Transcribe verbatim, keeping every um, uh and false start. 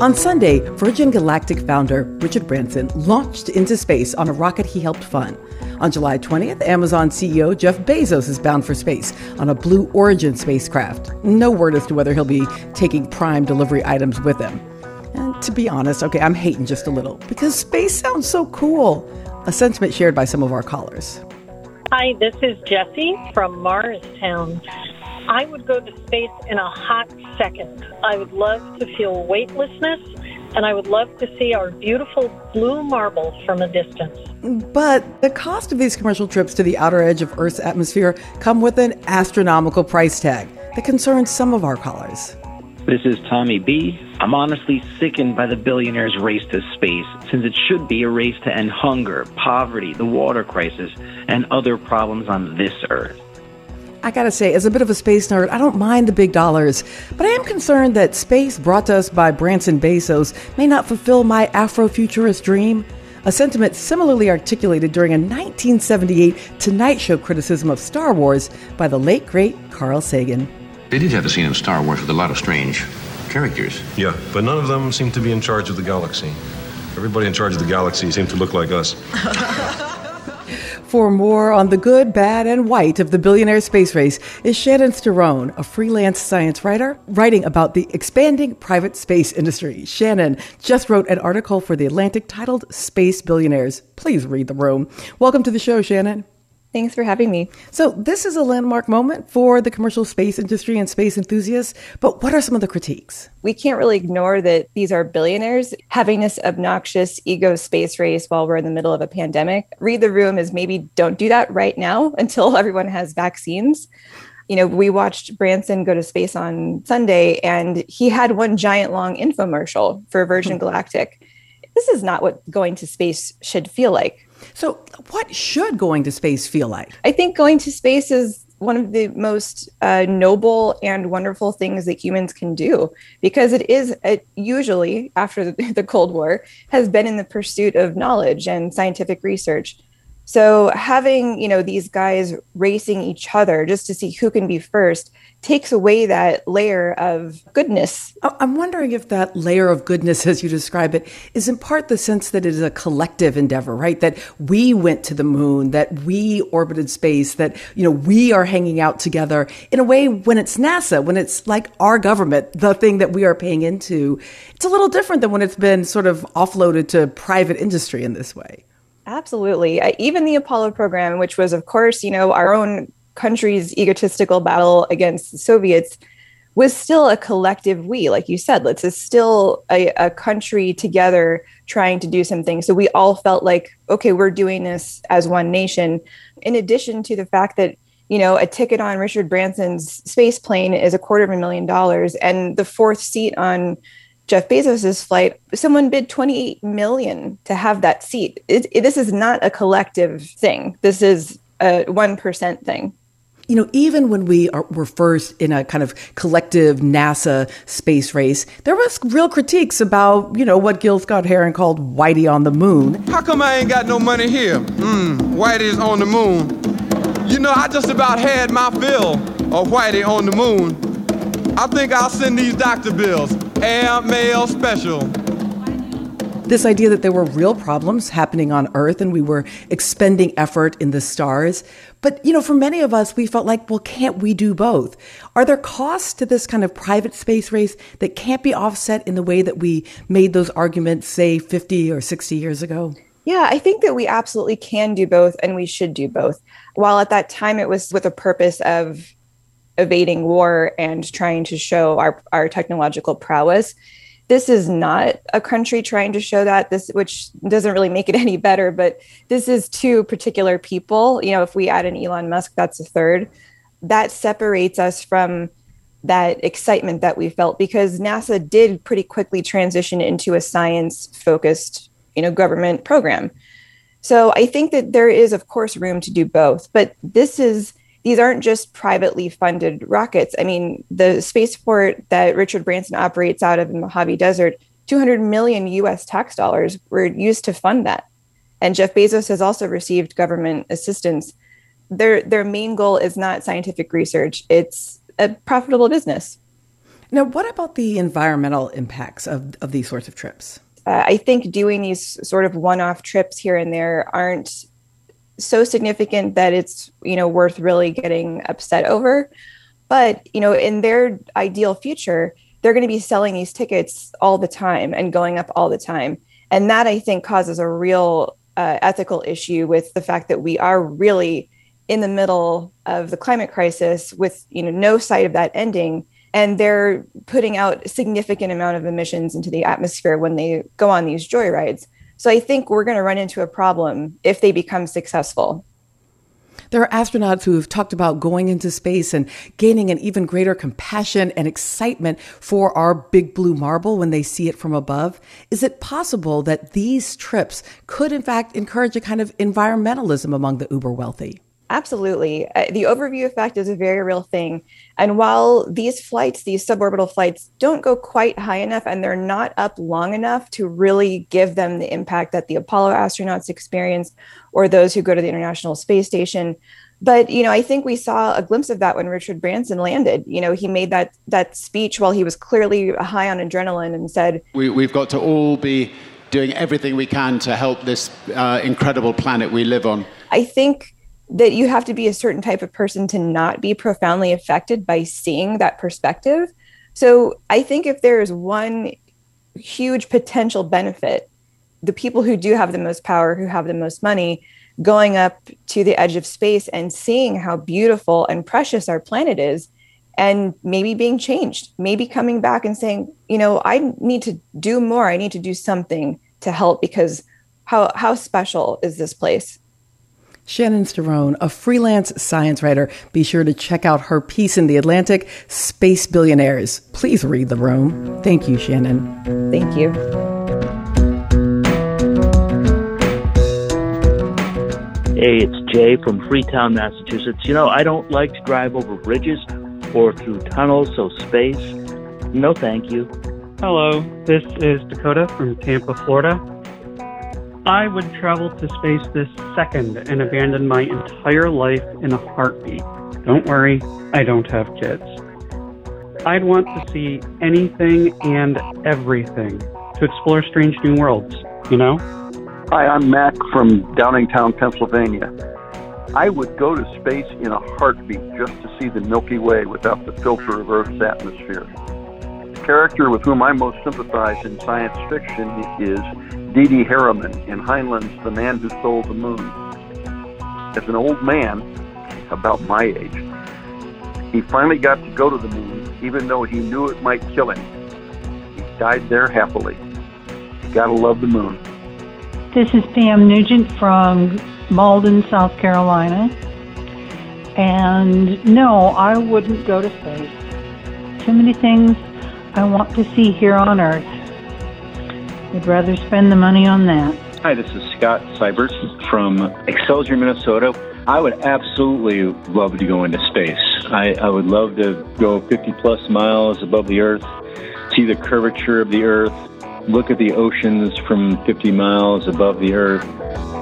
On Sunday, Virgin Galactic founder Richard Branson launched into space on a rocket he helped fund. On July twentieth, Amazon C E O Jeff Bezos is bound for space on a Blue Origin spacecraft. No word as to whether he'll be taking Prime delivery items with him. And to be honest, okay, I'm hating just a little because space sounds so cool. A sentiment shared by some of our callers. Hi, this is Jessie from Morristown. I would go to space in a hot second. I would love to feel weightlessness, and I would love to see our beautiful blue marble from a distance. But the cost of these commercial trips to the outer edge of Earth's atmosphere come with an astronomical price tag that concerns some of our callers. This is Tommy B. I'm honestly sickened by the billionaires' race to space, since it should be a race to end hunger, poverty, the water crisis, and other problems on this Earth. I gotta say, as a bit of a space nerd, I don't mind the big dollars, but I am concerned that space brought to us by Branson Bezos may not fulfill my Afrofuturist dream. A sentiment similarly articulated during a nineteen seventy-eight Tonight Show criticism of Star Wars by the late, great Carl Sagan. They did have a scene in Star Wars with a lot of strange characters. Yeah, but none of them seem to be in charge of the galaxy. Everybody in charge of the galaxy seemed to look like us. For more on the good, bad, and white of the billionaire space race is Shannon Sterone, a freelance science writer, writing about the expanding private space industry. Shannon just wrote an article for The Atlantic titled Space Billionaires. Please read the room. Welcome to the show, Shannon. Thanks for having me. So this is a landmark moment for the commercial space industry and space enthusiasts, but what are some of the critiques? We can't really ignore that these are billionaires having this obnoxious ego space race while we're in the middle of a pandemic. Read the room is maybe don't do that right now until everyone has vaccines. You know, we watched Branson go to space on Sunday, and he had one giant long infomercial for Virgin Galactic. This is not what going to space should feel like. So what should going to space feel like? I think going to space is one of the most uh, noble and wonderful things that humans can do, because it is it usually, after the, the Cold War, has been in the pursuit of knowledge and scientific research. So having, you know, these guys racing each other just to see who can be first takes away that layer of goodness. I'm wondering if that layer of goodness, as you describe it, is in part the sense that it is a collective endeavor, right? That we went to the moon, that we orbited space, that, you know, we are hanging out together in a way when it's NASA, when it's like our government, the thing that we are paying into. It's a little different than when it's been sort of offloaded to private industry in this way. Absolutely. Uh, even the Apollo program, which was, of course, you know, our own country's egotistical battle against the Soviets, was still a collective we, like you said. It's still a, a country together trying to do something. So we all felt like, okay, we're doing this as one nation. In addition to the fact that, you know, a ticket on Richard Branson's space plane is a quarter of a million dollars, and the fourth seat on Jeff Bezos's flight, someone bid twenty-eight million dollars to have that seat. It, it, this is not a collective thing. This is a one percent thing. You know, even when we are, were first in a kind of collective NASA space race, there was real critiques about, you know, what Gil Scott-Heron called Whitey on the moon. How come I ain't got no money here? Mm, Whitey's on the moon. You know, I just about had my fill of Whitey on the moon. I think I'll send these doctor bills. Air mail special. This idea that there were real problems happening on Earth and we were expending effort in the stars. But, you know, for many of us, we felt like, well, can't we do both? Are there costs to this kind of private space race that can't be offset in the way that we made those arguments, say, fifty or sixty years ago? Yeah, I think that we absolutely can do both, and we should do both. While at that time it was with a purpose of evading war and trying to show our, our technological prowess, this is not a country trying to show that, this, which doesn't really make it any better, but this is two particular people. You know, if we add an Elon Musk, that's a third. That separates us from that excitement that we felt, because NASA did pretty quickly transition into a science-focused, you know, government program. So I think that there is, of course, room to do both, but this is These aren't just privately funded rockets. I mean, the spaceport that Richard Branson operates out of in Mojave Desert, two hundred million U S tax dollars were used to fund that. And Jeff Bezos has also received government assistance. Their their main goal is not scientific research. It's a profitable business. Now, what about the environmental impacts of, of these sorts of trips? Uh, I think doing these sort of one-off trips here and there aren't so significant that it's, you know, worth really getting upset over. But, you know, in their ideal future, they're going to be selling these tickets all the time and going up all the time. And that, I think, causes a real uh, ethical issue with the fact that we are really in the middle of the climate crisis with, you know, no sight of that ending. And they're putting out a significant amount of emissions into the atmosphere when they go on these joyrides. So I think we're going to run into a problem if they become successful. There are astronauts who have talked about going into space and gaining an even greater compassion and excitement for our big blue marble when they see it from above. Is it possible that these trips could, in fact, encourage a kind of environmentalism among the uber wealthy? Absolutely. Uh, the overview effect is a very real thing. And while these flights, these suborbital flights, don't go quite high enough and they're not up long enough to really give them the impact that the Apollo astronauts experienced or those who go to the International Space Station. But, you know, I think we saw a glimpse of that when Richard Branson landed. You know, he made that that speech while he was clearly high on adrenaline and said, we, we've got to all be doing everything we can to help this uh, incredible planet we live on. I think that you have to be a certain type of person to not be profoundly affected by seeing that perspective. So I think if there is one huge potential benefit, the people who do have the most power, who have the most money, going up to the edge of space and seeing how beautiful and precious our planet is, and maybe being changed, maybe coming back and saying, you know, I need to do more. I need to do something to help because how how special is this place? Shannon Sterone, a freelance science writer. Be sure to check out her piece in The Atlantic, Space Billionaires. Please read the room. Thank you, Shannon. Thank you. Hey, it's Jay from Freetown, Massachusetts. You know, I don't like to drive over bridges or through tunnels, so space, no thank you. Hello, this is Dakota from Tampa, Florida. I would travel to space this second and abandon my entire life in a heartbeat. Don't worry, I don't have kids. I'd want to see anything and everything to explore strange new worlds, you know? Hi, I'm Mac from Downingtown, Pennsylvania. I would go to space in a heartbeat just to see the Milky Way without the filter of Earth's atmosphere. The character with whom I most sympathize in science fiction is Dee Dee Harriman in Heinlein's The Man Who Stole the Moon. As an old man, about my age, he finally got to go to the moon, even though he knew it might kill him. He died there happily. You gotta love the moon. This is Pam Nugent from Malden, South Carolina. And no, I wouldn't go to space. Too many things I want to see here on Earth. I'd rather spend the money on that. Hi, this is Scott Seibert from Excelsior, Minnesota. I would absolutely love to go into space. I, I would love to go fifty plus miles above the Earth, see the curvature of the Earth, look at the oceans from fifty miles above the Earth.